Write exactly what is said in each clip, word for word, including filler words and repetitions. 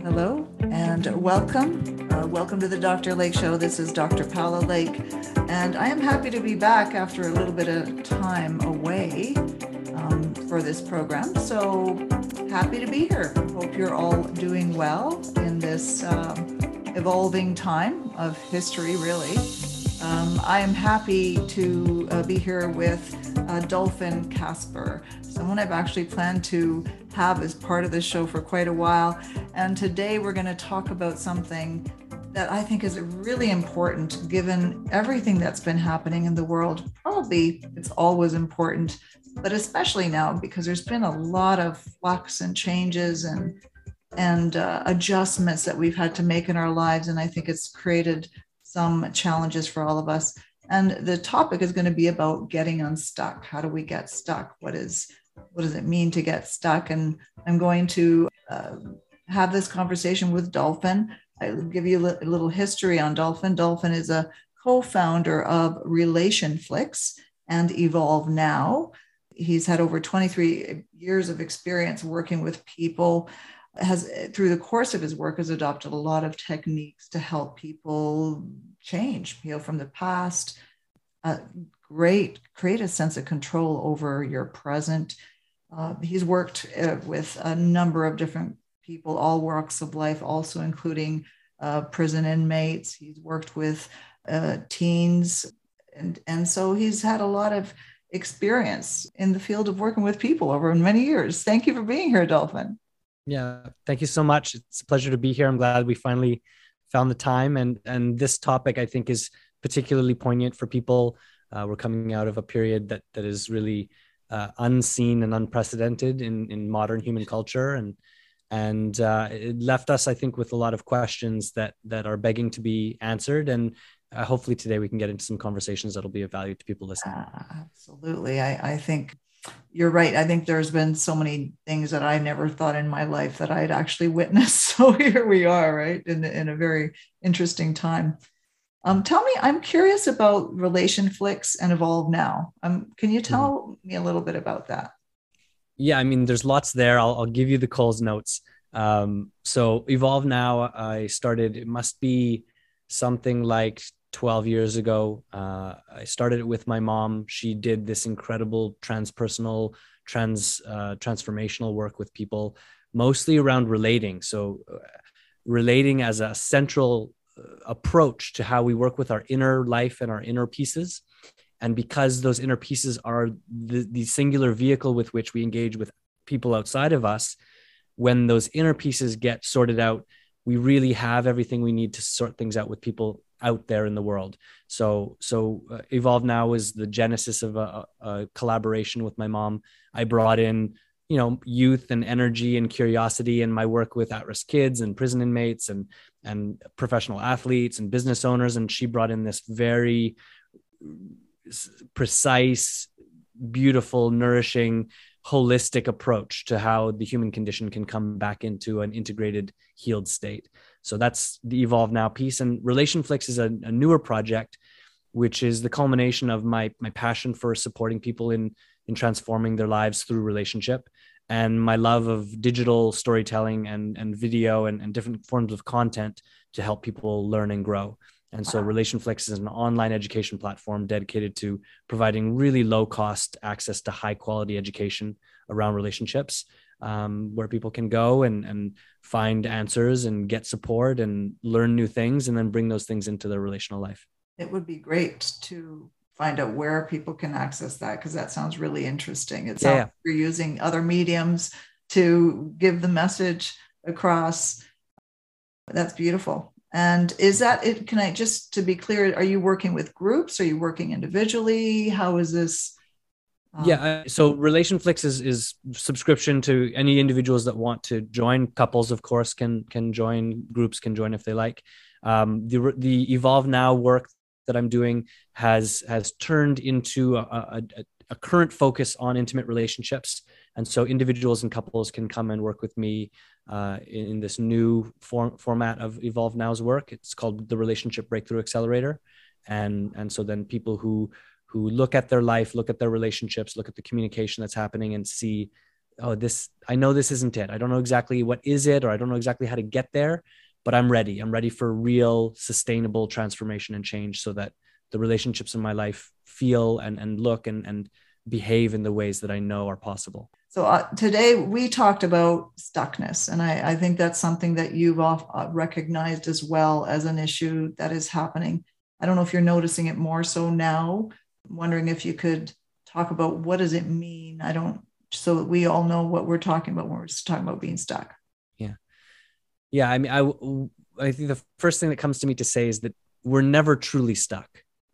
Hello and welcome. Uh, welcome to the Doctor Lake Show. This is Doctor Paula Lake, and I am happy to be back after a little bit of time away um, for this program. So happy to be here. Hope you're all doing well in this um, evolving time of history, really. Um, I am happy to uh, be here with uh, Dolphin Casper, someone I've actually planned to have as part of this show for quite a while. And today we're going to talk about something that I think is really important given everything that's been happening in the world. Probably it's always important, but especially now because there's been a lot of flux and changes and and uh, adjustments that we've had to make in our lives. And I think it's created some challenges for all of us. And the topic is going to be about getting unstuck. How do we get stuck? What is what does it mean to get stuck? And I'm going to uh, have this conversation with Dolphin. I'll give you a little history on Dolphin. Dolphin is a co-founder of Relationflix and Evolve Now. He's had over twenty-three years of experience working with people. Has, through the course of his work, has adopted a lot of techniques to help people change, heal from the past, uh, great, create a sense of control over your present. Uh, he's worked uh, with a number of different people, all walks of life, also including uh, prison inmates. He's worked with uh, teens. And, and so he's had a lot of experience in the field of working with people over many years. Thank you for being here, Dolphin. Yeah, thank you so much. It's a pleasure to be here. I'm glad we finally found the time. And, and this topic, I think, is particularly poignant for people. Uh, we're coming out of a period that that is really uh, unseen and unprecedented in, in modern human culture. And, and uh, it left us, I think, with a lot of questions that, that are begging to be answered. And uh, hopefully today we can get into some conversations that'll be of value to people listening. Uh, absolutely. I, I think you're right. I think there's been so many things that I never thought in my life that I'd actually witnessed. So here we are, right, in, in a very interesting time. Um, tell me, I'm curious about Relationflix and Evolve Now. Um, can you tell mm-hmm. me a little bit about that? Yeah, I mean, there's lots there. I'll, I'll give you the Coles notes. Um, so Evolve Now, I started, it must be something like twelve years ago. Uh, I started it with my mom. She did this incredible transpersonal, trans, uh, transformational work with people, mostly around relating. So uh, relating as a central uh, approach to how we work with our inner life and our inner pieces. And because those inner pieces are the, the singular vehicle with which we engage with people outside of us, when those inner pieces get sorted out, we really have everything we need to sort things out with people out there in the world. So, so uh, Evolve Now was the genesis of a, a collaboration with my mom. I brought in, you know, youth and energy and curiosity in my work with at-risk kids and prison inmates and, and professional athletes and business owners. And she brought in this very precise, beautiful, nourishing, holistic approach to how the human condition can come back into an integrated, healed state. So that's the Evolve Now piece. And Relationflix is a, a newer project, which is the culmination of my, my passion for supporting people in, in transforming their lives through relationship, and my love of digital storytelling and, and video and, and different forms of content to help people learn and grow. And so Relationflix is an online education platform dedicated to providing really low cost access to high quality education around relationships, um, where people can go and, and find answers and get support and learn new things and then bring those things into their relational life. It would be great to find out where people can access that, because that sounds really interesting. It sounds yeah. like you're using other mediums to give the message across. That's beautiful. And is that it? Can I just, to be clear, are you working with groups? Are you working individually? How is this? Um, yeah. So Relationflix is, is subscription to any individuals that want to join. Couples, of course, can, can join. Groups can join if they like. Um, the, the Evolve Now work that I'm doing has, has turned into a, a, a current focus on intimate relationships. And so individuals and couples can come and work with me uh, in, in this new form, format of Evolve Now's work. It's called the Relationship Breakthrough Accelerator. And, and so then people who, who look at their life, look at their relationships, look at the communication that's happening and see oh, this, I know this isn't it. I don't know exactly what is it, or I don't know exactly how to get there, but I'm ready. I'm ready for real sustainable transformation and change so that the relationships in my life feel and, and look and, and behave in the ways that I know are possible. So uh, today we talked about stuckness, and I, I think that's something that you've off, uh, recognized as well as an issue that is happening. I don't know if you're noticing it more so now. I'm wondering if you could talk about what does it mean? I don't, so that we all know what we're talking about when we're talking about being stuck. Yeah. Yeah. I mean, I, I think the first thing that comes to me to say is that we're never truly stuck.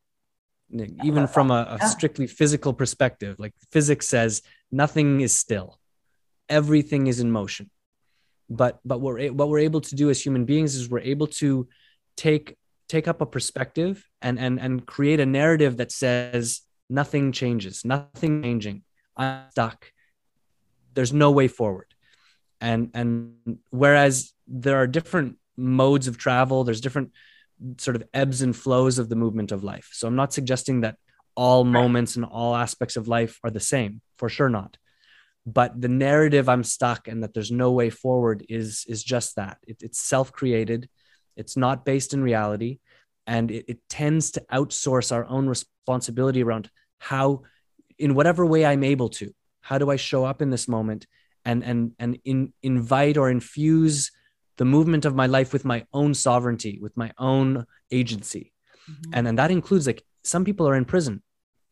Even from a, a strictly physical perspective, like physics says, nothing is still, everything is in motion. But but what we're, what we're able to do as human beings is we're able to take take up a perspective and and and create a narrative that says nothing changes, nothing changing. I'm stuck. There's no way forward. And and whereas there are different modes of travel, there's different sort of ebbs and flows of the movement of life. So I'm not suggesting that all moments and all aspects of life are the same, for sure not. But the narrative I'm stuck and that there's no way forward is, is just that. It, it's self-created. It's not based in reality. And it, it tends to outsource our own responsibility around how, in whatever way I'm able to, how do I show up in this moment and, and, and in, invite or infuse the movement of my life with my own sovereignty, with my own agency. Mm-hmm. And then that includes, like, some people are in prison.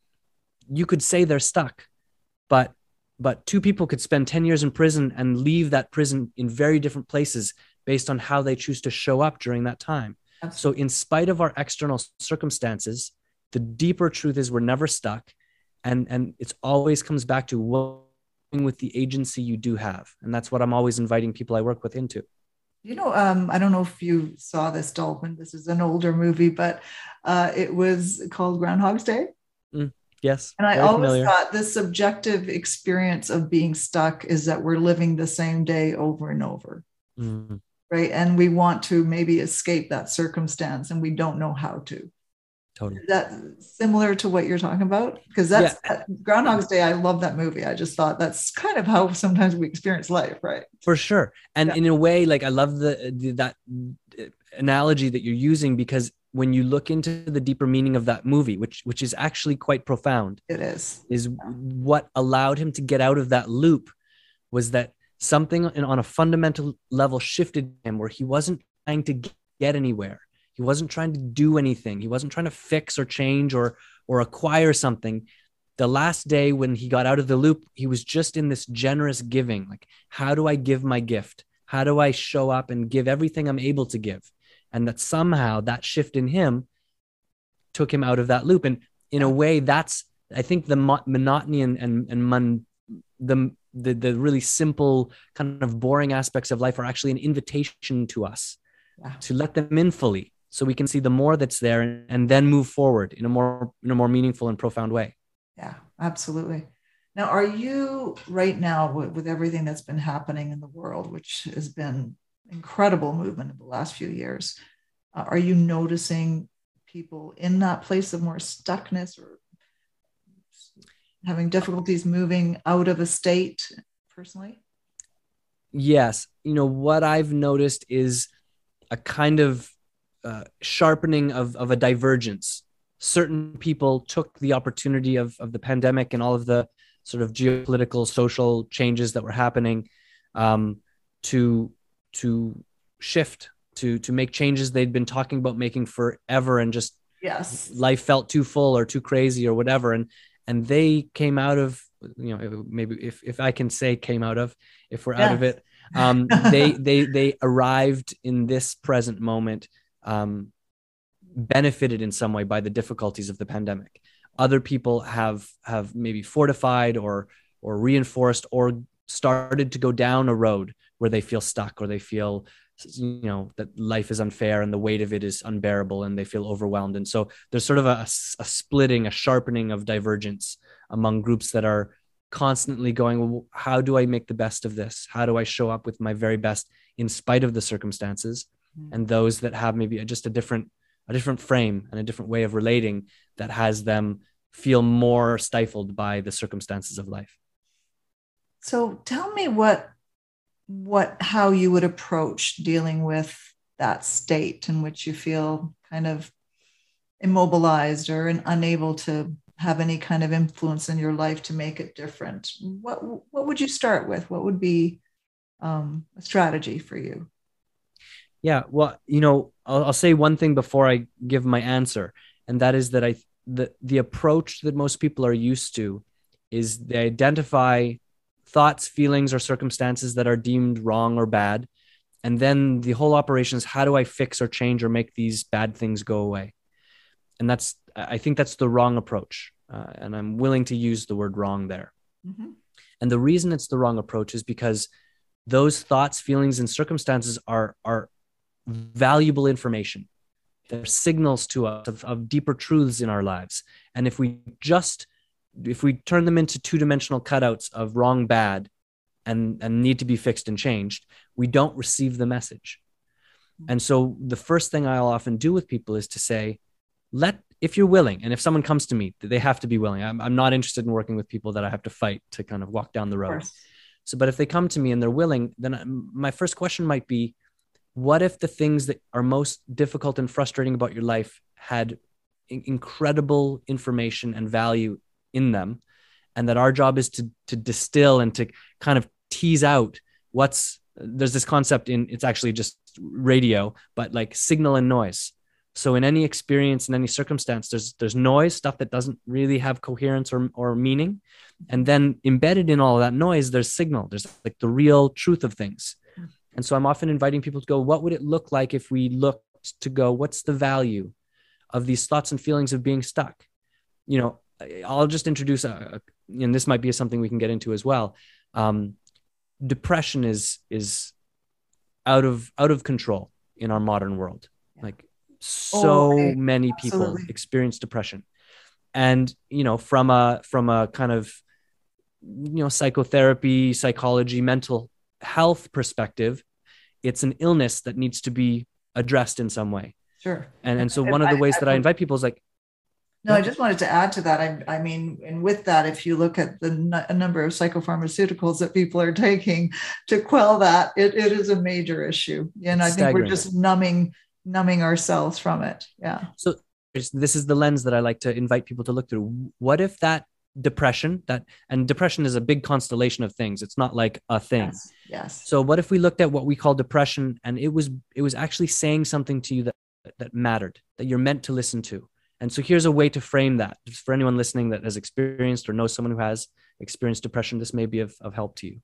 You could say they're stuck, but, but two people could spend ten years in prison and leave that prison in very different places based on how they choose to show up during that time. Absolutely. So in spite of our external circumstances, the deeper truth is we're never stuck. And, and it's always comes back to working with the agency you do have. And that's what I'm always inviting people I work with into. You know, um, I don't know if you saw this, Dalton. This is an older movie, but uh, it was called Groundhog's Day. Mm, yes. And I always familiar. thought the subjective experience of being stuck is that we're living the same day over and over. Mm. Right. And we want to maybe escape that circumstance and we don't know how to. Totally. Is that similar to what you're talking about? Because that's yeah. Groundhog's Day. I love that movie. I just thought that's kind of how sometimes we experience life, right? For sure. And yeah. in a way, like, I love the, the that analogy that you're using, because when you look into the deeper meaning of that movie, which which is actually quite profound, it is, is yeah. what allowed him to get out of that loop was that something on a fundamental level shifted him, where he wasn't trying to get anywhere. He wasn't trying to do anything. He wasn't trying to fix or change or or acquire something. The last day when he got out of the loop, he was just in this generous giving. Like, how do I give my gift? How do I show up and give everything I'm able to give? And that somehow that shift in him took him out of that loop. And in a way, that's, I think, the mo- monotony and and, and mon- the, the the really simple, kind of boring aspects of life are actually an invitation to us yeah. to let them in fully, so we can see the more that's there and, and then move forward in a more in a more meaningful and profound way. Yeah, absolutely. Now, are you right now with, with everything that's been happening in the world, which has been incredible movement in the last few years, uh, are you noticing people in that place of more stuckness or having difficulties moving out of a state personally? Yes. You know, what I've noticed is a kind of uh, sharpening of, of a divergence. Certain people took the opportunity of, of the pandemic and all of the sort of geopolitical, social changes that were happening um, to, to shift, to, to make changes they'd been talking about making forever, and just yes, life felt too full or too crazy or whatever. And, and they came out of, you know, maybe if, if I can say came out of, if we're yes. out of it, um, they, they, they arrived in this present moment, um, benefited in some way by the difficulties of the pandemic. Other people have, have maybe fortified or, or reinforced or started to go down a road where they feel stuck, or they feel, you know, that life is unfair and the weight of it is unbearable and they feel overwhelmed. And so there's sort of a, a splitting, a sharpening of divergence among groups that are constantly going, well, how do I make the best of this? How do I show up with my very best in spite of the circumstances? Mm-hmm. And those that have maybe just a different, a different frame and a different way of relating that has them feel more stifled by the circumstances of life. So tell me what what how you would approach dealing with that state in which you feel kind of immobilized or unable to have any kind of influence in your life to make it different. What what would you start with? What would be um, a strategy for you? Yeah, well, you know, I'll, I'll say one thing before I give my answer, and that is that I the the approach that most people are used to is they identify thoughts, feelings, or circumstances that are deemed wrong or bad, and then the whole operation is how do I fix or change or make these bad things go away? And that's I think that's the wrong approach, uh, and I'm willing to use the word wrong there. Mm-hmm. And the reason it's the wrong approach is because those thoughts, feelings, and circumstances are are valuable information. They're signals to us of, of deeper truths in our lives. And if we just, if we turn them into two-dimensional cutouts of wrong, bad, and, and need to be fixed and changed, we don't receive the message. And so the first thing I'll often do with people is to say, let, if you're willing, and if someone comes to me, they have to be willing. I'm, I'm not interested in working with people that I have to fight to kind of walk down the road. So, but if they come to me and they're willing, then my first question might be, what if the things that are most difficult and frustrating about your life had in- incredible information and value in them, and that our job is to to distill and to kind of tease out what's, there's this concept in, it's actually just radio, but like signal and noise. So in any experience, in any circumstance, there's there's noise, stuff that doesn't really have coherence or, or meaning. And then embedded in all of that noise, there's signal. There's like the real truth of things. And so I'm often inviting people to go, what would it look like if we looked to go, what's the value of these thoughts and feelings of being stuck? You know, I'll just introduce, a, and this might be something we can get into as well. Um, depression is is out of out of control in our modern world. Yeah. Like so oh, many people absolutely. Experience depression. And, you know, from a from a kind of, you know, psychotherapy, psychology, mental health perspective, it's an illness that needs to be addressed in some way. Sure. And and so one of the ways that I invite people is like, no, I just wanted to add to that. I, I mean, and with that, if you look at the n- a number of psychopharmaceuticals that people are taking to quell that, it, it is a major issue. And I think staggering. We're just numbing, numbing ourselves from it. Yeah. So this is the lens that I like to invite people to look through. What if that depression, that, and depression is a big constellation of things. It's not like a thing. Yes. Yes. So what if we looked at what we call depression, and it was, it was actually saying something to you that, that mattered, that you're meant to listen to. And so here's a way to frame that. Just for anyone listening that has experienced or knows someone who has experienced depression, this may be of, of help to you.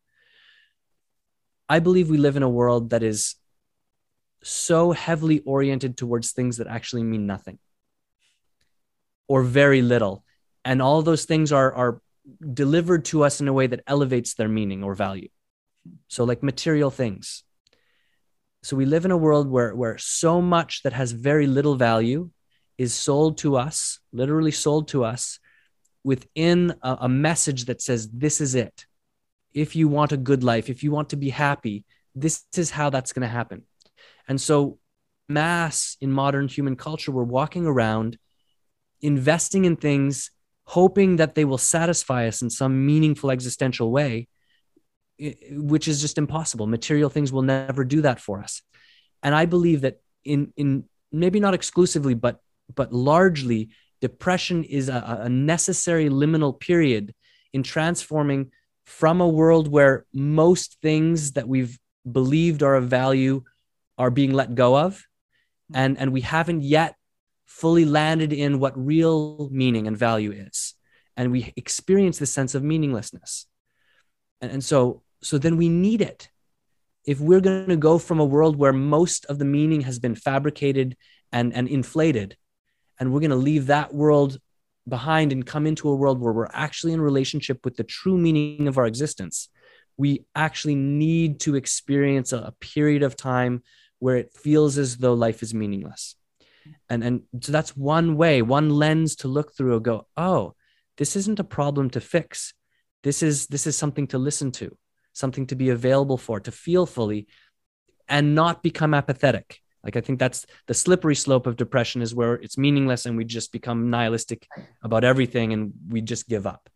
I believe we live in a world that is so heavily oriented towards things that actually mean nothing or very little. And all those things are, are delivered to us in a way that elevates their meaning or value. So like material things. So we live in a world where, where so much that has very little value is sold to us, literally sold to us within a, a message that says, this is it. If you want a good life, if you want to be happy, this is how that's going to happen. And so mass in modern human culture, we're walking around investing in things, hoping that they will satisfy us in some meaningful existential way, which is just impossible. Material things will never do that for us. And I believe that in, in maybe not exclusively, but, but largely, depression is a, a necessary liminal period in transforming from a world where most things that we've believed are of value are being let go of. And, and we haven't yet fully landed in what real meaning and value is. And we experience this sense of meaninglessness. And, and so, so then we need it. If we're going to go from a world where most of the meaning has been fabricated and, and inflated, and we're going to leave that world behind and come into a world where we're actually in relationship with the true meaning of our existence, we actually need to experience a, a period of time where it feels as though life is meaningless. And, and so that's one way, one lens to look through and go, oh, this isn't a problem to fix. This is, this is something to listen to, something to be available for, to feel fully and not become apathetic. Like, I think that's the slippery slope of depression, is where it's meaningless and we just become nihilistic about everything and we just give up.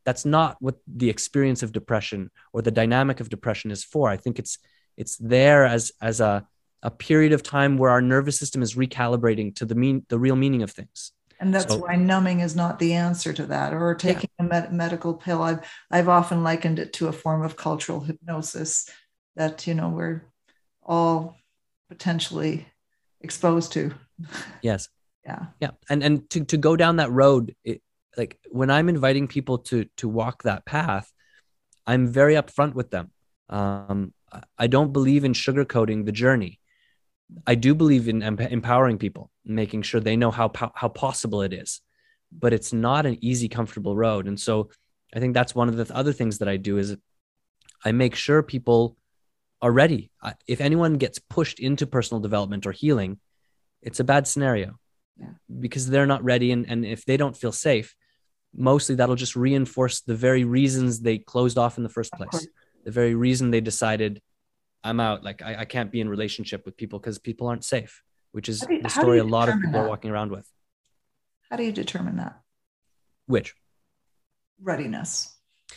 that's not what the experience of depression or the dynamic of depression is for. I think it's it's there as as a a period of time where our nervous system is recalibrating to the mean the real meaning of things. And that's so, why numbing is not the answer to that, or taking yeah. a med- medical pill. I've I've often likened it to a form of cultural hypnosis that, you know, we're all potentially exposed to. Yes. Yeah. Yeah. And and to to go down that road, it, like when I'm inviting people to to walk that path, I'm very upfront with them. Um, I don't believe in sugarcoating the journey. I do believe in em- empowering people, making sure they know how po- how possible it is, but it's not an easy, comfortable road. And so I think that's one of the th- other things that I do is I make sure people are ready. I, if anyone gets pushed into personal development or healing, it's a bad scenario yeah. because they're not ready. And, and if they don't feel safe, mostly that'll just reinforce the very reasons they closed off in the first place, the very reason they decided, I'm out. Like I, I can't be in relationship with people because people aren't safe, which is you, the story a lot of people that? are walking around with. How do you determine that? Which? Readiness.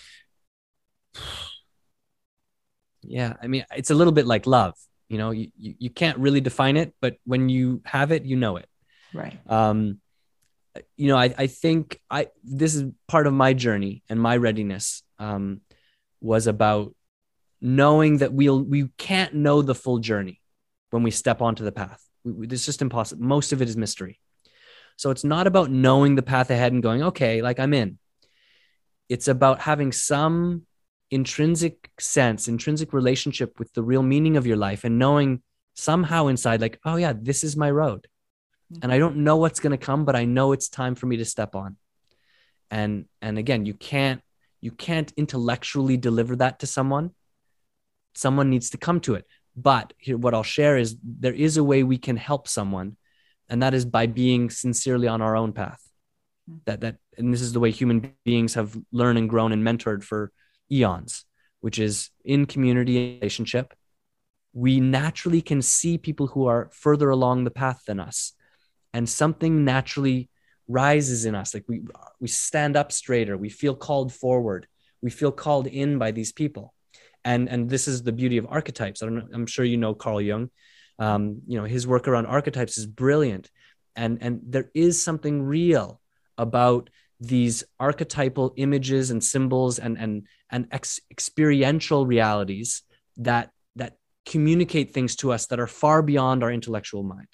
Yeah. I mean, it's a little bit like love, you know, you, you, you can't really define it, but when you have it, you know it. Right. Um, you know, I, I think I, this is part of my journey, and my readiness um, was about knowing that we'll, we can't know the full journey when we step onto the path. We, we, it's just impossible. Most of it is mystery. So it's not about knowing the path ahead and going, okay, like I'm in. It's about having some intrinsic sense, intrinsic relationship with the real meaning of your life, and knowing somehow inside, like, oh yeah, this is my road. And I don't know what's going to come, but I know it's time for me to step on. And, and again, you can't, you can't intellectually deliver that to someone. Someone needs to come to it. But here, what I'll share is there is a way we can help someone, and that is by being sincerely on our own path. That, that, and this is the way human beings have learned and grown and mentored for eons, which is in community relationship. We naturally can see people who are further along the path than us, and something naturally rises in us. Like we, we stand up straighter. We feel called forward. We feel called in by these people. And, and this is the beauty of archetypes. I don't know, I'm sure you know Carl Jung. Um, you know, his work around archetypes is brilliant. And, and there is something real about these archetypal images and symbols and, and, and ex- experiential realities that, that communicate things to us that are far beyond our intellectual mind.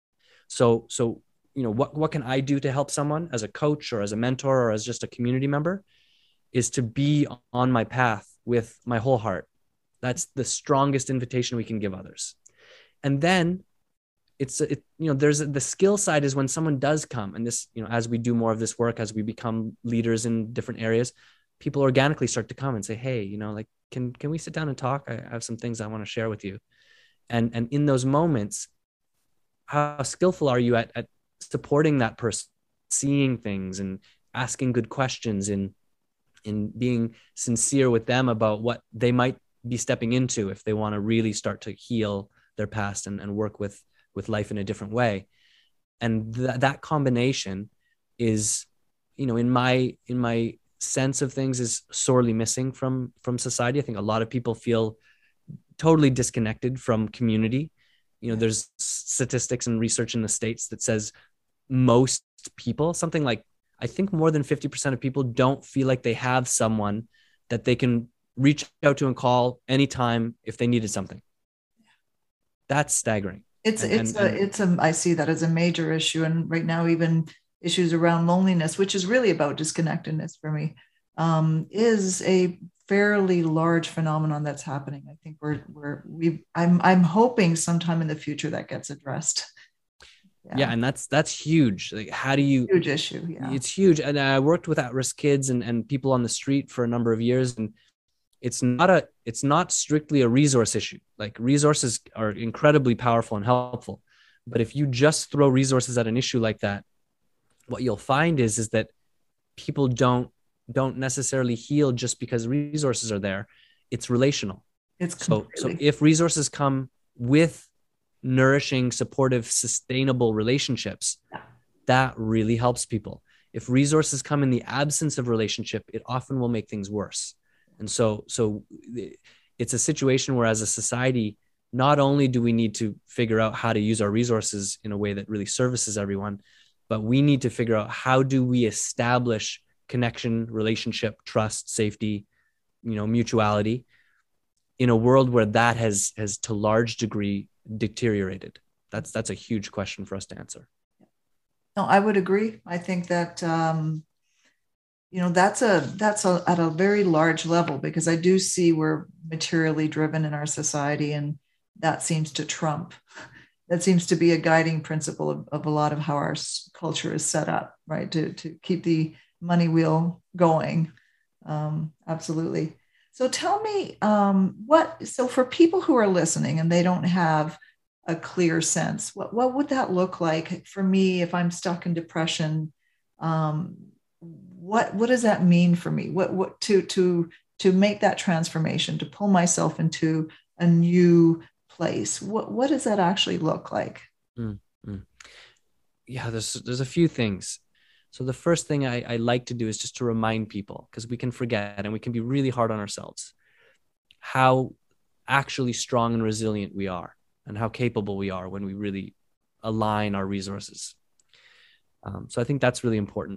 So, so, you know, what, what can I do to help someone as a coach or as a mentor or as just a community member is to be on my path with my whole heart. That's the strongest invitation we can give others. And then it's, it, you know, there's the skill side is when someone does come, and this, you know, as we do more of this work, as we become leaders in different areas, people organically start to come and say, hey, you know, like, can, can we sit down and talk? I have some things I want to share with you. And, and in those moments, how skillful are you at, at supporting that person, seeing things and asking good questions, and in being sincere with them about what they might be stepping into if they want to really start to heal their past and, and work with, with life in a different way. And th- that combination is, you know, in my, in my sense of things, is sorely missing from, from society. I think a lot of people feel totally disconnected from community. You know, there's statistics and research in the States that says most people, something like, I think more than fifty percent of people don't feel like they have someone that they can reach out to and call anytime if they needed something. That's staggering. It's, and, it's and, a, and, it's a, I see that as a major issue. And right now, even issues around loneliness, which is really about disconnectedness for me, um, is a fairly large phenomenon that's happening. I think we're, we're, we I'm, I'm hoping sometime in the future that gets addressed. Yeah. yeah. And that's, that's huge. Like, how do you, huge issue. Yeah. It's huge. And I worked with at-risk kids and, and people on the street for a number of years. And it's not a, it's not strictly a resource issue. Like, resources are incredibly powerful and helpful. But if you just throw resources at an issue like that, what you'll find is, is that people don't, don't necessarily heal just because resources are there. It's relational. It's so, so if resources come with nourishing, supportive, sustainable relationships, yeah. that really helps people. if resources come in the absence of relationship, it often will make things worse. And so, so it's a situation where as a society, not only do we need to figure out how to use our resources in a way that really services everyone, but we need to figure out how do we establish connection, relationship, trust, safety, you know, mutuality in a world where that has, has to large degree deteriorated. That's, that's a huge question for us to answer. No, I would agree. I think that, um, you know, that's a, that's a, at a very large level, because I do see we're materially driven in our society, and that seems to trump. That seems to be a guiding principle of, of a lot of how our culture is set up, right? To, to keep the money wheel going. Um, absolutely. So tell me um, what, so for people who are listening and they don't have a clear sense, what, what would that look like for me if I'm stuck in depression? Um, what, what does that mean for me? What, what to, to, to make that transformation, to pull myself into a new place? What, what does that actually look like? Mm-hmm. Yeah, there's, there's a few things. So the first thing I, I like to do is just to remind people, because we can forget and we can be really hard on ourselves, how actually strong and resilient we are and how capable we are when we really align our resources. Um, so I think that's really important.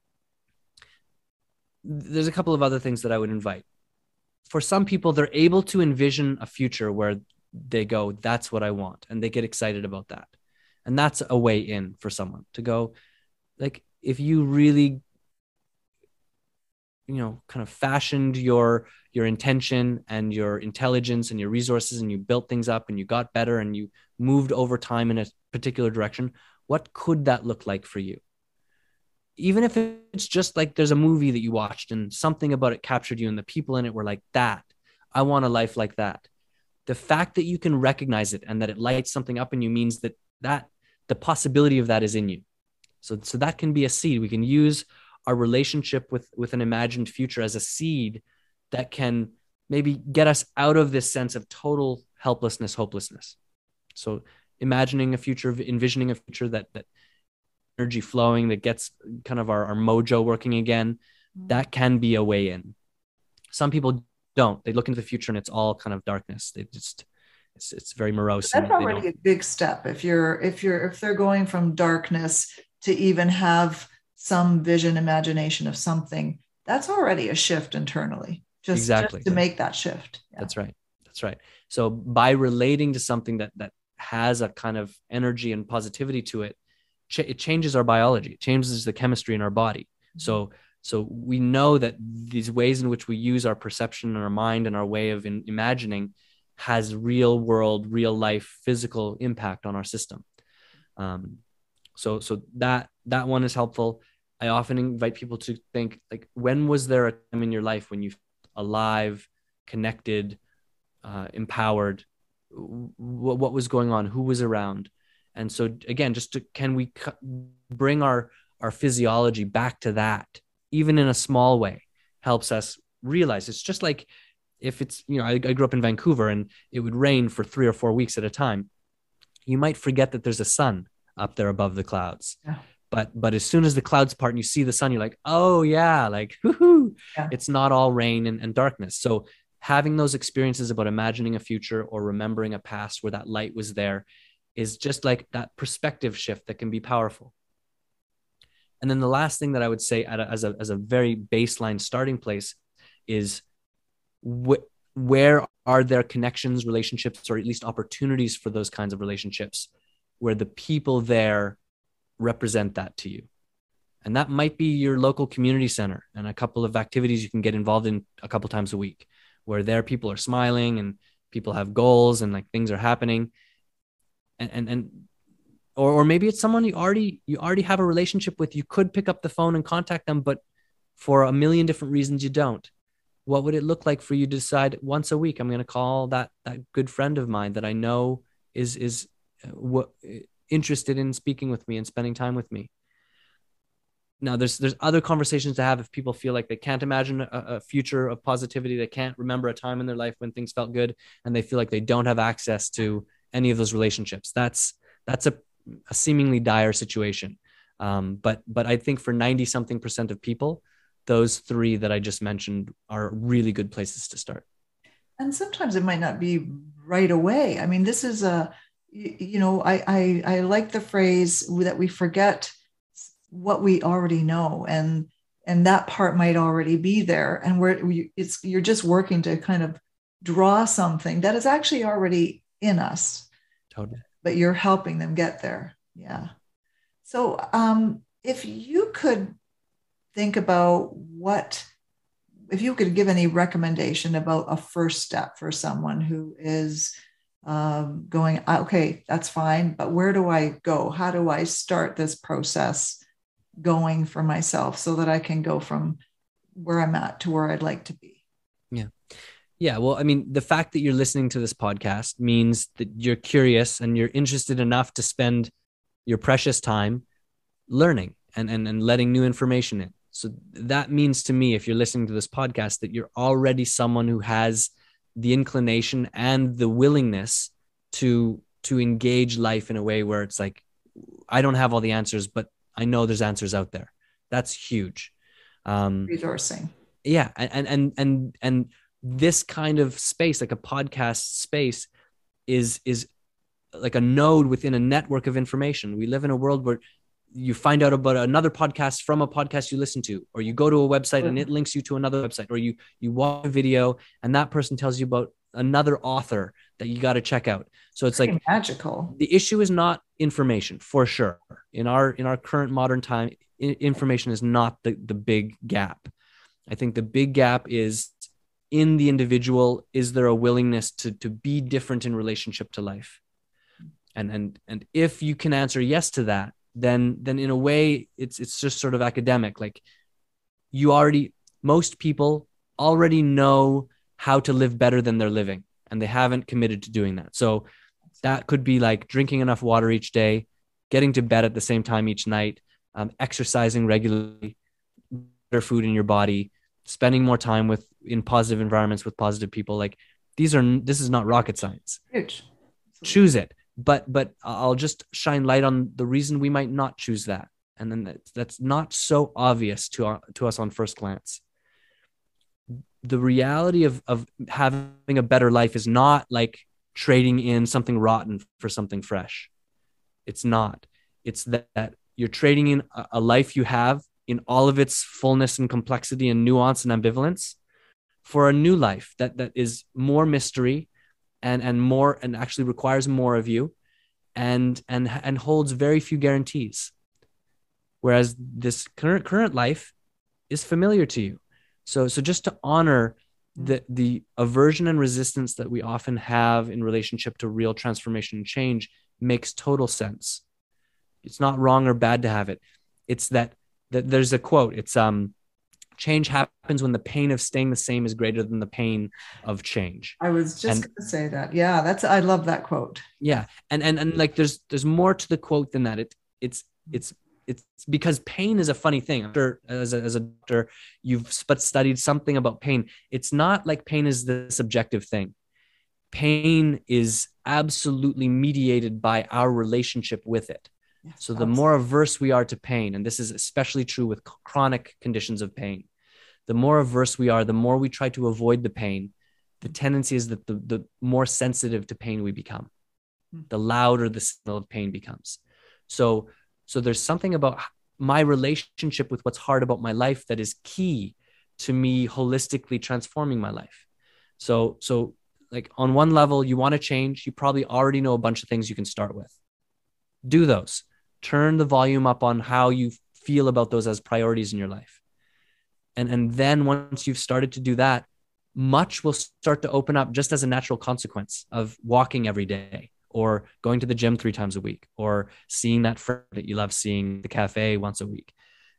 There's a couple of other things that I would invite. For some people, they're able to envision a future where they go, that's what I want. And they get excited about that. And that's a way in for someone to go, like, if you really, you know, kind of fashioned your, your intention and your intelligence and your resources, and you built things up and you got better and you moved over time in a particular direction, what could that look like for you? Even if it's just like there's a movie that you watched and something about it captured you and the people in it were like that, I want a life like that. The fact that you can recognize it and that it lights something up in you means that, that the possibility of that is in you. So, so that can be a seed. We can use our relationship with, with an imagined future as a seed that can maybe get us out of this sense of total helplessness, hopelessness. So imagining a future, envisioning a future that, that energy flowing, that gets kind of our, our mojo working again, that can be a way in. Some people don't. They look into the future and it's all kind of darkness. They just, it's, it's very morose. That's already a big step. If you're, if you're, if they're going from darkness to even have some vision, imagination of something, that's already a shift internally, just, exactly. just to make that shift. Yeah. That's right. That's right. So by relating to something that, that has a kind of energy and positivity to it, ch- it changes our biology, it changes the chemistry in our body. Mm-hmm. So, so we know that these ways in which we use our perception and our mind and our way of in, imagining has real world, real life, physical impact on our system. Um, So, so that, that one is helpful. I often invite people to think, like, when was there a time in your life when you felt alive, connected, uh, empowered? What, what was going on? Who was around? And so again, just to, can we bring our, our physiology back to that, even in a small way, helps us realize it's just like, if it's, you know, I, I grew up in Vancouver and it would rain for three or four weeks at a time. You might forget that there's a sun up there above the clouds. Yeah. But, but as soon as the clouds part and you see the sun, you're like, oh yeah, like, whoo-hoo. Yeah. It's not all rain and, and darkness. So having those experiences about imagining a future or remembering a past where that light was there is just like that perspective shift that can be powerful. And then the last thing that I would say at a, as a, as a very baseline starting place is wh- where are there connections, relationships, or at least opportunities for those kinds of relationships where the people there represent that to you. And that might be your local community center and a couple of activities you can get involved in a couple times a week, where there people are smiling and people have goals and like things are happening. And, and, and or, or maybe it's someone you already, you already have a relationship with. You could pick up the phone and contact them, but for a million different reasons you don't. What would it look like for you to decide once a week, I'm going to call that, that good friend of mine that I know is, is what interested in speaking with me and spending time with me. Now there's, there's other conversations to have if people feel like they can't imagine a, a future of positivity. They can't remember a time in their life when things felt good and they feel like they don't have access to any of those relationships. That's, that's a, a seemingly dire situation. Um, but but I think for ninety something percent of people, those three that I just mentioned are really good places to start. And sometimes it might not be right away. I mean, this is a, you know, I, I, I like the phrase that we forget what we already know, and and that part might already be there, and we're it's you're just working to kind of draw something that is actually already in us. Totally. But you're helping them get there. Yeah. So um, if you could think about what, if you could give any recommendation about a first step for someone who is um, going, okay, that's fine, but where do I go? How do I start this process going for myself so that I can go from where I'm at to where I'd like to be? Yeah. Yeah. Well, I mean, the fact that you're listening to this podcast means that you're curious and you're interested enough to spend your precious time learning and, and, and letting new information in. So that means to me, if you're listening to this podcast, that you're already someone who has the inclination and the willingness to, to engage life in a way where it's like, I don't have all the answers, but I know there's answers out there. That's huge. Um, Resourcing. Yeah. And, and, and, and this kind of space, like a podcast space, is, is like a node within a network of information. We live in a world where you find out about another podcast from a podcast you listen to, or you go to a website and it links you to another website, or you, you watch a video and that person tells you about another author that you got to check out. So it's like magical. The issue is not information, for sure. In our, in our current modern time, information is not the, the big gap. I think the big gap is in the individual. Is there a willingness to, to be different in relationship to life? And, and, and if you can answer yes to that, then, then in a way it's, it's just sort of academic. Like you already, most people already know how to live better than they're living, and they haven't committed to doing that. So that could be like drinking enough water each day, getting to bed at the same time each night, um, exercising regularly, better food in your body, spending more time with in positive environments with positive people. Like these are, this is not rocket science. Huge. Choose it. But, but I'll just shine light on the reason we might not choose that. And then that's, that's not so obvious to our, to us on first glance. The reality of, of having a better life is not like trading in something rotten for something fresh. It's not. It's that, that you're trading in a, a life you have in all of its fullness and complexity and nuance and ambivalence for a new life that, that is more mystery and, and more, and actually requires more of you, and, and, and holds very few guarantees. Whereas this current, current life is familiar to you. So, so just to honor the, the aversion and resistance that we often have in relationship to real transformation and change makes total sense. It's not wrong or bad to have it. It's that, that there's a quote. It's, um, change happens when the pain of staying the same is greater than the pain of change. I was just going to say that. Yeah, that's, I love that quote. Yeah. And, and, and like, there's, there's more to the quote than that. It, it's, it's, it's because pain is a funny thing. After, as a, as a doctor, you've studied something about pain. It's not like pain is the subjective thing. Pain is absolutely mediated by our relationship with it. Yes, so the more averse we are to pain, and this is especially true with chronic conditions of pain, the more averse we are, the more we try to avoid the pain, the tendency is that the, the more sensitive to pain we become, the louder the signal of pain becomes. So, so there's something about my relationship with what's hard about my life that is key to me holistically transforming my life. So, so like on one level, you want to change, you probably already know a bunch of things you can start with. Do those. Turn the volume up on how you feel about those as priorities in your life. And, and then once you've started to do that, much will start to open up just as a natural consequence of walking every day, or going to the gym three times a week, or seeing that friend that you love seeing at the cafe once a week.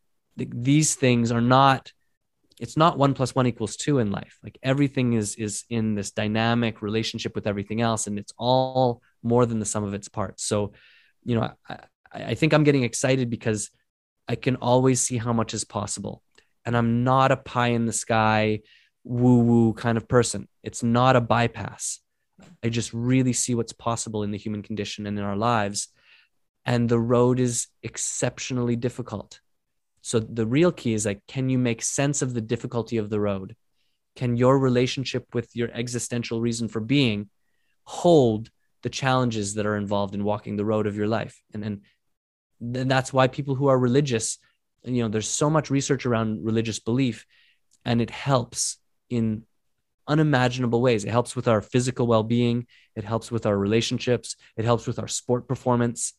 These things are not, it's not one plus one equals two in life. Like everything is, is in this dynamic relationship with everything else. And it's all more than the sum of its parts. So, you know, I, I think I'm getting excited because I can always see how much is possible. And I'm not a pie in the sky, woo woo kind of person. It's not a bypass. I just really see what's possible in the human condition and in our lives. and the road is exceptionally difficult. So the real key is like, can you make sense of the difficulty of the road? Can your relationship with your existential reason for being hold the challenges that are involved in walking the road of your life? And, and then that's why people who are religious, you know, there's so much research around religious belief, and it helps in unimaginable ways. It helps with our physical well-being. It helps with our relationships. It helps with our sport performance.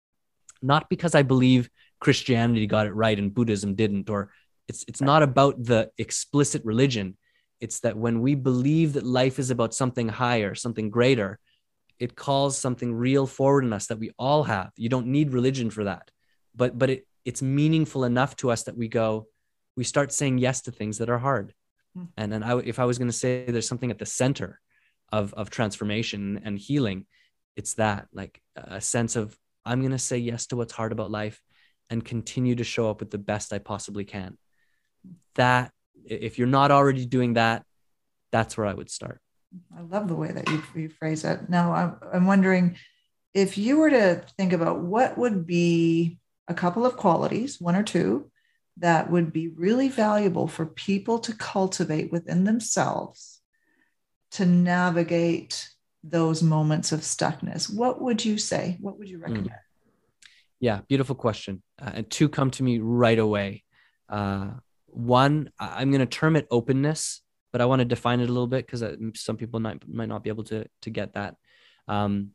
Not because I believe Christianity got it right and Buddhism didn't, or it's it's not about the explicit religion. It's that when we believe that life is about something higher, something greater, it calls something real forward in us that we all have. You don't need religion for that, but but it it's meaningful enough to us that we go, we start saying yes to things that are hard. Mm. And and I, if I was going to say there's something at the center of of transformation and healing, it's that, like a sense of, I'm going to say yes to what's hard about life and continue to show up with the best I possibly can. That, if you're not already doing that, that's where I would start. I love the way that you, you phrase it. Now, I'm, I'm wondering if you were to think about what would be a couple of qualities, one or two, that would be really valuable for people to cultivate within themselves to navigate those moments of stuckness. What would you say? What would you recommend? Mm. Yeah, beautiful question. Uh, and two come to me right away. Uh, one, I'm going to term it openness, but I want to define it a little bit because some people might, might not be able to, to get that. Um,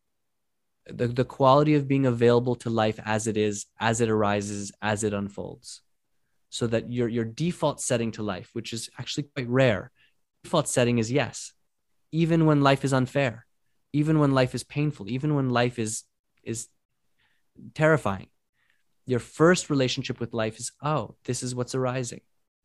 the, the quality of being available to life as it is, as it arises, as it unfolds. So that your, your default setting to life, which is actually quite rare, default setting is yes. Even when life is unfair, even when life is painful, even when life is, is terrifying, your first relationship with life is, oh, this is what's arising.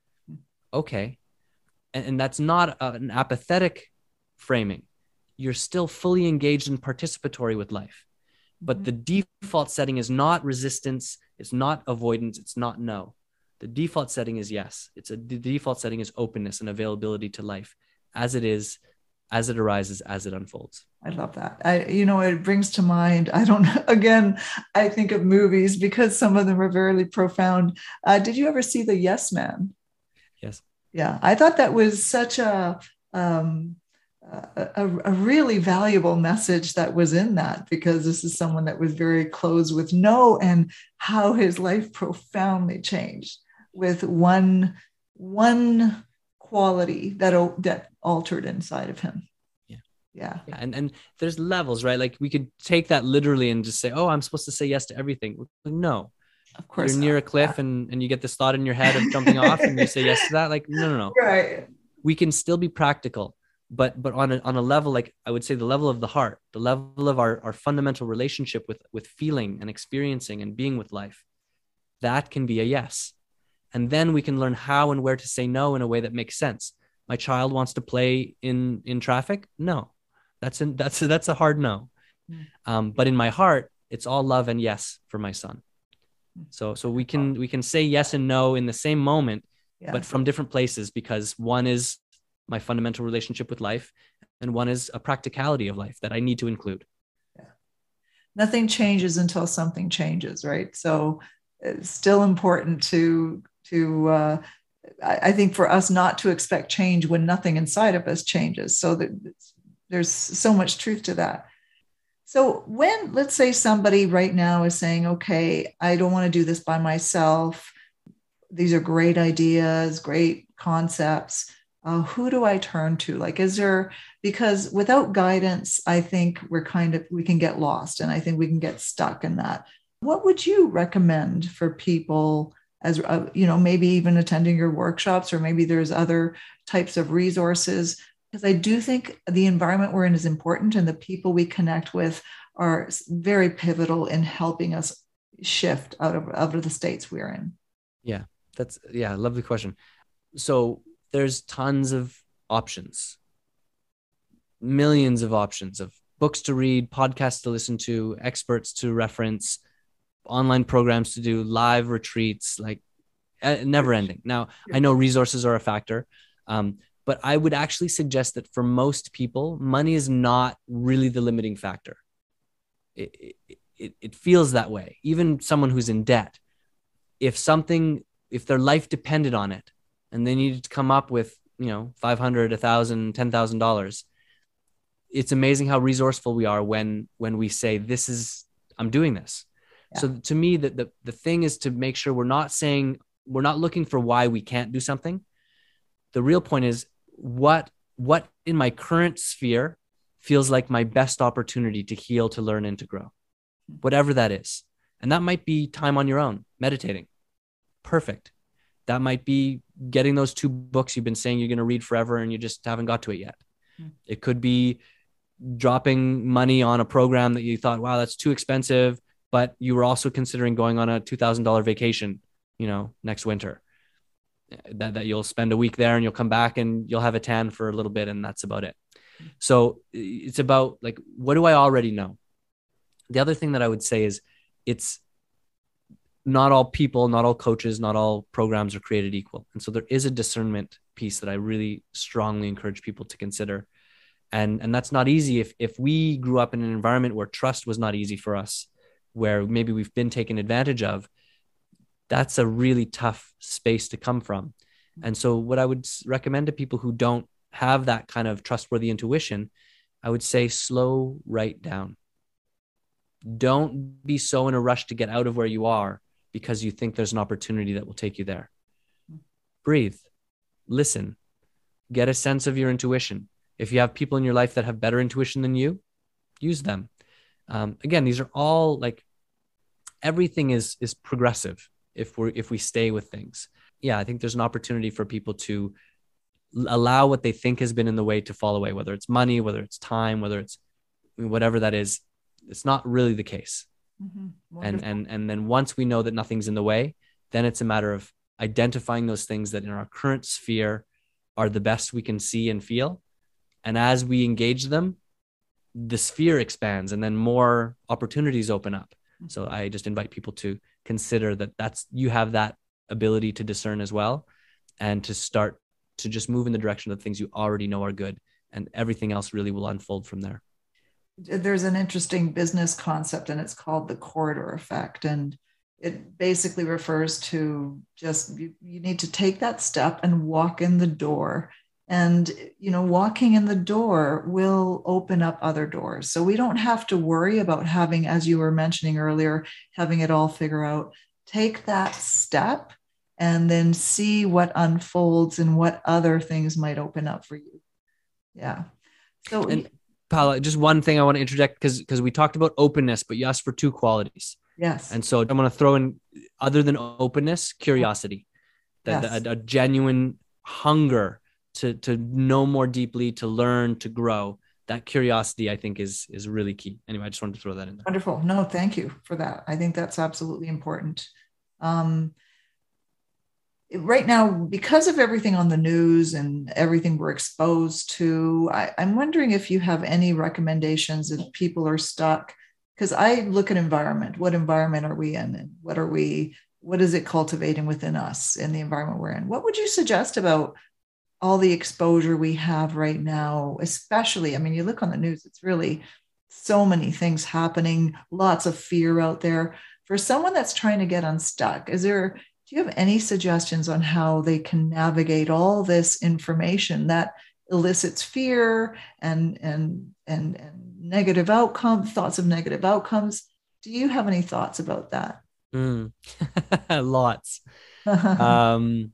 Okay. And, and that's not a, an apathetic framing. You're still fully engaged and participatory with life. But mm-hmm. the default setting is not resistance. It's not avoidance. It's not no. The default setting is yes. It's a, the default setting is openness and availability to life as it is, as it arises, as it unfolds. I love that. I, you know, it brings to mind, I don't know, again, I think of movies because some of them are very profound. Uh, did you ever see The Yes Man? Yes. Yeah. I thought that was such a, um, a, a really valuable message that was in that, because this is someone that was very close with no, and how his life profoundly changed with one, one quality that, that altered inside of him. Yeah. Yeah. Yeah. And, and there's levels, right? Like we could take that literally and just say, oh, I'm supposed to say yes to everything. No, of course you're near not. a cliff yeah. and, and you get this thought in your head of jumping off and you say yes to that. Like, no, no, no. Right. We can still be practical, but, but on a, on a level, like I would say the level of the heart, the level of our, our fundamental relationship with, with feeling and experiencing and being with life, that can be a yes. And then we can learn how and where to say no in a way that makes sense. My child wants to play in, in traffic. No, that's, an, that's, a, that's a hard no. Mm. Um, but in my heart, it's all love and yes for my son. So, so we can, we can say yes and no in the same moment, yeah. but from different places, because one is my fundamental relationship with life and one is a practicality of life that I need to include. Yeah. Nothing changes until something changes, right? So it's still important to, to, uh, I think for us not to expect change when nothing inside of us changes. So that there's so much truth to that. So when, let's say somebody right now is saying, okay, I don't want to do this by myself. These are great ideas, great concepts. Uh, who do I turn to? Like, is there, because without guidance, I think we're kind of, we can get lost, and I think we can get stuck in that. What would you recommend for people as, uh, you know, maybe even attending your workshops, or maybe there's other types of resources? Because I do think the environment we're in is important, and the people we connect with are very pivotal in helping us shift out of, out of the states we're in. Yeah, that's, yeah, lovely question. So there's tons of options, millions of options of books to read, podcasts to listen to, experts to reference, online programs to do, live retreats, like uh, never ending. Now, I know resources are a factor, um, but I would actually suggest that for most people, money is not really the limiting factor. It, it, it, it feels that way. Even someone who's in debt, if something, if their life depended on it and they needed to come up with, you know, five hundred, a thousand, ten thousand dollars, it's amazing how resourceful we are when, when we say, this is, I'm doing this. Yeah. So to me, the, the, the thing is to make sure we're not saying, we're not looking for why we can't do something. The real point is what, what in my current sphere feels like my best opportunity to heal, to learn, and to grow, whatever that is. And that might be time on your own, meditating. Perfect. That might be getting those two books you've been saying you're going to read forever and you just haven't got to it yet. Mm. It could be dropping money on a program that you thought, wow, that's too expensive, but you were also considering going on a two thousand dollars vacation, you know, next winter. That, that you'll spend a week there and you'll come back and you'll have a tan for a little bit and that's about it. So it's about like, what do I already know? The other thing that I would say is it's not all people, not all coaches, not all programs are created equal. And so there is a discernment piece that I really strongly encourage people to consider. And, and that's not easy. If, if we grew up in an environment where trust was not easy for us, where maybe we've been taken advantage of, that's a really tough space to come from. And so what I would recommend to people who don't have that kind of trustworthy intuition, I would say slow right down. Don't be so in a rush to get out of where you are because you think there's an opportunity that will take you there. Breathe, listen, get a sense of your intuition. If you have people in your life that have better intuition than you, use them. Um, again, these are all like, everything is, is progressive. If we're, if we stay with things. Yeah, I think there's an opportunity for people to allow what they think has been in the way to fall away, whether it's money, whether it's time, whether it's whatever that is. It's not really the case. Mm-hmm. And, and, and then once we know that nothing's in the way, then it's a matter of identifying those things that in our current sphere are the best we can see and feel. And as we engage them, the sphere expands and then more opportunities open up. So I just invite people to consider that that's, you have that ability to discern as well, and to start to just move in the direction of things you already know are good, and everything else really will unfold from there. There's an interesting business concept and it's called the corridor effect. And it basically refers to just, you, you need to take that step and walk in the door. And, you know, walking in the door will open up other doors. So we don't have to worry about having, as you were mentioning earlier, having it all figure out. Take that step and then see what unfolds and what other things might open up for you. Yeah. So, and Paula, just one thing I want to interject, because because we talked about openness, but you asked for two qualities. Yes. And so I'm going to throw in, other than openness, curiosity, that yes. a, a genuine hunger to to know more deeply, to learn, to grow. That curiosity, I think, is is really key. Anyway, I just wanted to throw that in there. Wonderful. No, thank you for that. I think that's absolutely important. Um, right now, because of everything on the news and everything we're exposed to, I, I'm wondering if you have any recommendations if people are stuck. Because I look at environment. What environment are we in? And what are we, what is it cultivating within us in the environment we're in? What would you suggest about all the exposure we have right now, especially, I mean, you look on the news, it's really so many things happening, lots of fear out there. For someone that's trying to get unstuck, is there, do you have any suggestions on how they can navigate all this information that elicits fear and, and, and, and negative outcomes, thoughts of negative outcomes? Do you have any thoughts about that? Mm. Lots. um,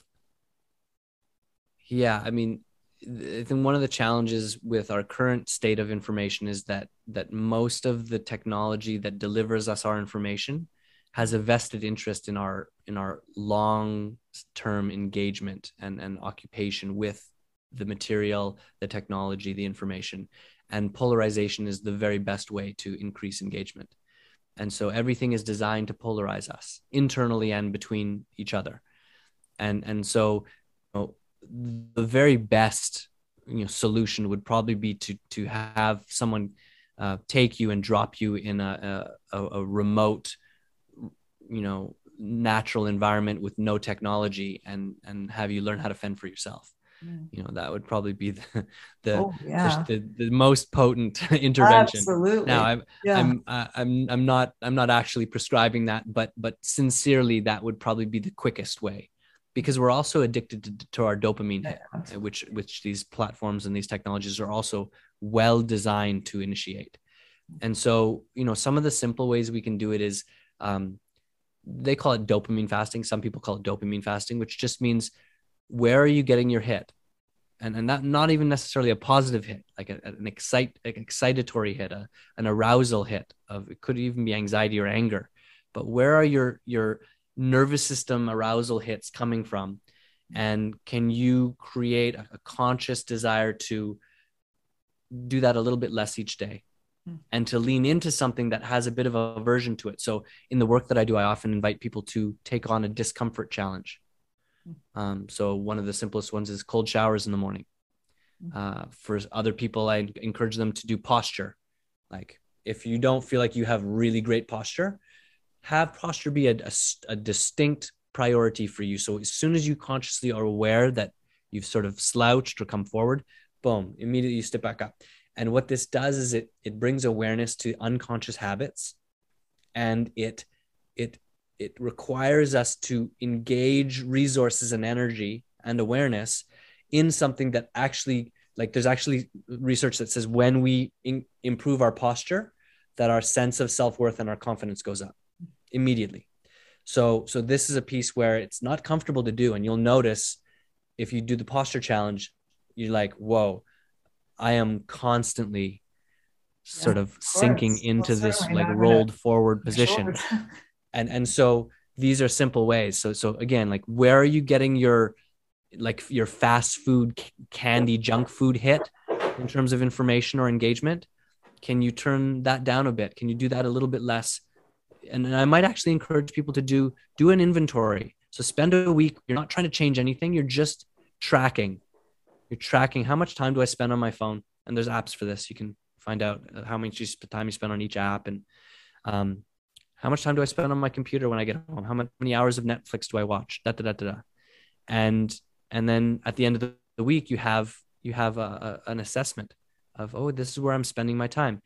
Yeah, I mean, I think one of the challenges with our current state of information is that that most of the technology that delivers us our information has a vested interest in our in our long-term engagement and, and occupation with the material, the technology, the information. And polarization is the very best way to increase engagement. And so everything is designed to polarize us internally and between each other. And and so, you know, the very best, you know, solution would probably be to to have someone uh, take you and drop you in a, a a remote, you know, natural environment with no technology, and and have you learn how to fend for yourself. Mm. You know, that would probably be the the Oh, yeah. the, the, the most potent intervention. Now, Absolutely. I'm Yeah. I'm uh, I'm I'm not I'm not actually prescribing that, but but sincerely, that would probably be the quickest way, because we're also addicted to, to our dopamine hit, Yeah, which which these platforms and these technologies are also well designed to initiate. And so, you know, some of the simple ways we can do it is, um, they call it dopamine fasting. Some people call it dopamine fasting, which just means, where are you getting your hit? And, and that not even necessarily a positive hit, like a, an excite, an excitatory hit, a, an arousal hit of, it could even be anxiety or anger. But where are your, your nervous system arousal hits coming from? And can you create a, a conscious desire to do that a little bit less each day, and to lean into something that has a bit of a aversion to it? So in the work that I do, I often invite people to take on a discomfort challenge. Um, so one of the simplest ones is cold showers in the morning. Uh, for other people, I encourage them to do posture. Like, if you don't feel like you have really great posture, have posture be a, a, a distinct priority for you. So as soon as you consciously are aware that you've sort of slouched or come forward, boom, immediately you step back up. And what this does is it it brings awareness to unconscious habits, and it it it requires us to engage resources and energy and awareness in something that actually, like, there's actually research that says when we in, improve our posture, that our sense of self-worth and our confidence goes up immediately. So so this is a piece where it's not comfortable to do, and you'll notice if you do the posture challenge, you're like, whoa, I am constantly yeah, sort of, of sinking course. Well, into this certainly like not gonna rolled forward position. And and so these are simple ways. So so again, like, where are you getting your, like, your fast food, candy, junk food hit in terms of information or engagement? Can you turn that down a bit? Can you do that a little bit less? And, and I might actually encourage people to do do an inventory. So spend a week. You're not trying to change anything. You're just tracking. You're tracking, how much time do I spend on my phone? And there's apps for this. You can find out how much time you spend on each app, and um, how much time do I spend on my computer when I get home? How many hours of Netflix do I watch? Da, da, da, da, da. And and then at the end of the, the week, you have you have a, a, an assessment of, oh, this is where I'm spending my time.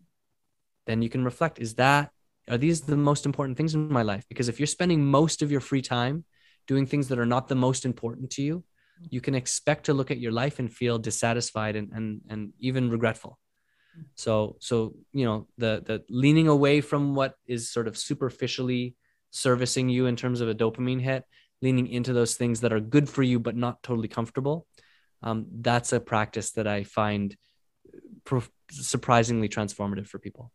Then you can reflect: is that are these the most important things in my life? Because if you're spending most of your free time doing things that are not the most important to you, you can expect to look at your life and feel dissatisfied and and and even regretful. So so you know, the the leaning away from what is sort of superficially servicing you in terms of a dopamine hit, leaning into those things that are good for you but not totally comfortable. Um, that's a practice that I find pro- surprisingly transformative for people.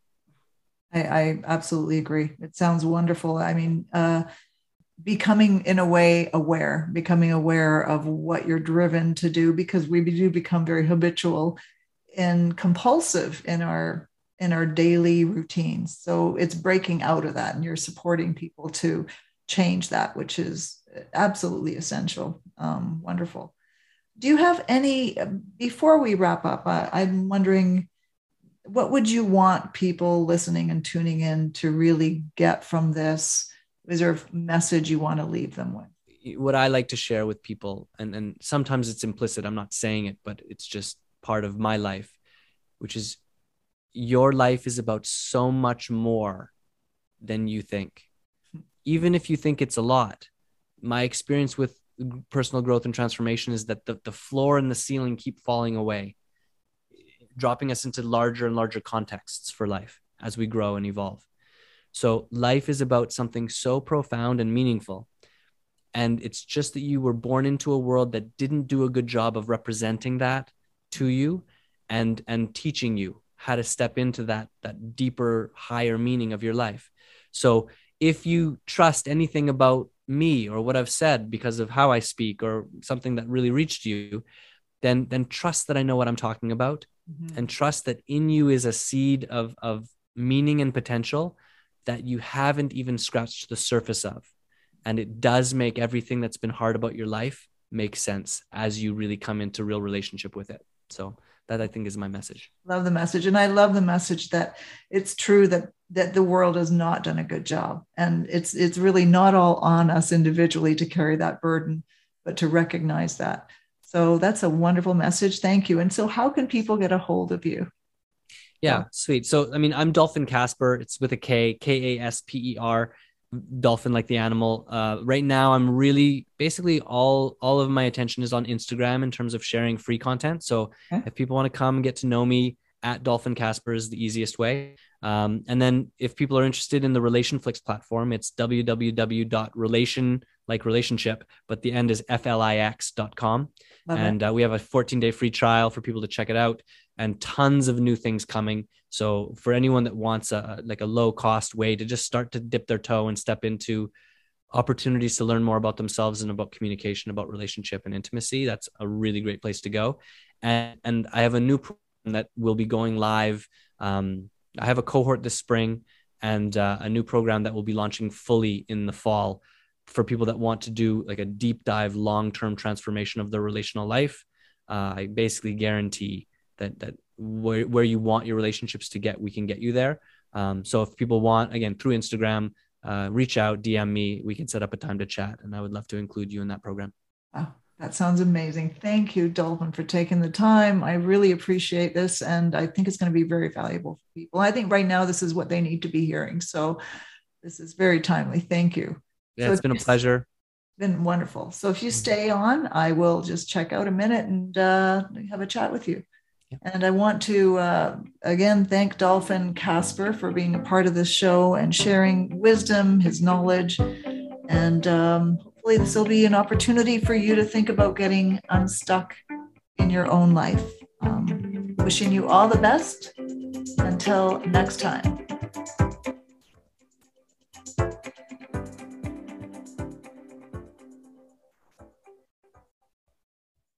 I, I absolutely agree. It sounds wonderful. I mean, uh, becoming in a way aware, becoming aware of what you're driven to do, because we do become very habitual and compulsive in our in our daily routines. So it's breaking out of that, and you're supporting people to change that, which is absolutely essential. Um, wonderful. Do you have any, before we wrap up, I, I'm wondering, what would you want people listening and tuning in to really get from this? Is there a message you want to leave them with? What I like to share with people, and, and sometimes it's implicit, I'm not saying it, but it's just part of my life, which is, your life is about so much more than you think. Even if you think it's a lot. My experience with personal growth and transformation is that the, the floor and the ceiling keep falling away, dropping us into larger and larger contexts for life as we grow and evolve. So life is about something so profound and meaningful. And it's just that you were born into a world that didn't do a good job of representing that to you, and, and teaching you how to step into that, that deeper, higher meaning of your life. So if you trust anything about me or what I've said because of how I speak or something that really reached you, then, then trust that I know what I'm talking about, mm-hmm. and trust that in you is a seed of, of meaning and potential that you haven't even scratched the surface of. And it does make everything that's been hard about your life make sense as you really come into real relationship with it. So that, I think, is my message. Love the message. And I love the message that it's true that that the world has not done a good job. And it's it's really not all on us individually to carry that burden, but to recognize that. So that's a wonderful message. Thank you. And so how can people get a hold of you? Yeah, sweet. So, I mean, I'm Dolphin Kasper. It's with a K, K A S P E R, dolphin like the animal. Uh, right now, I'm really basically all all of my attention is on Instagram in terms of sharing free content. So, Okay. if people want to come and get to know me, at Dolphin Kasper is the easiest way. Um, and then if people are interested in the RelationFlix platform, it's w w w dot relation like relationship, but the end is F L I X dot com. Love and uh, we have a fourteen day free trial for people to check it out, and tons of new things coming. So for anyone that wants a like a low cost way to just start to dip their toe and step into opportunities to learn more about themselves and about communication, about relationship and intimacy, that's a really great place to go. And, and I have a new program that will be going live. Um, I have a cohort this spring and uh, a new program that will be launching fully in the fall for people that want to do like a deep dive, long-term transformation of their relational life. Uh, I basically guarantee that that where, where you want your relationships to get, we can get you there. Um, so if people want, again, through Instagram, uh, reach out, D M me, we can set up a time to chat, and I would love to include you in that program. Wow, that sounds amazing. Thank you, Dolphin, for taking the time. I really appreciate this, and I think it's going to be very valuable for people. I think right now this is what they need to be hearing. So this is very timely. Thank you. Yeah, so it's been a pleasure. Been wonderful. So if you stay on, I will just check out a minute and uh, have a chat with you. Yeah. And I want to, uh, again, thank Dolphin Kasper for being a part of this show and sharing wisdom, his knowledge. And um, hopefully this will be an opportunity for you to think about getting unstuck in your own life. Um, wishing you all the best. Until next time.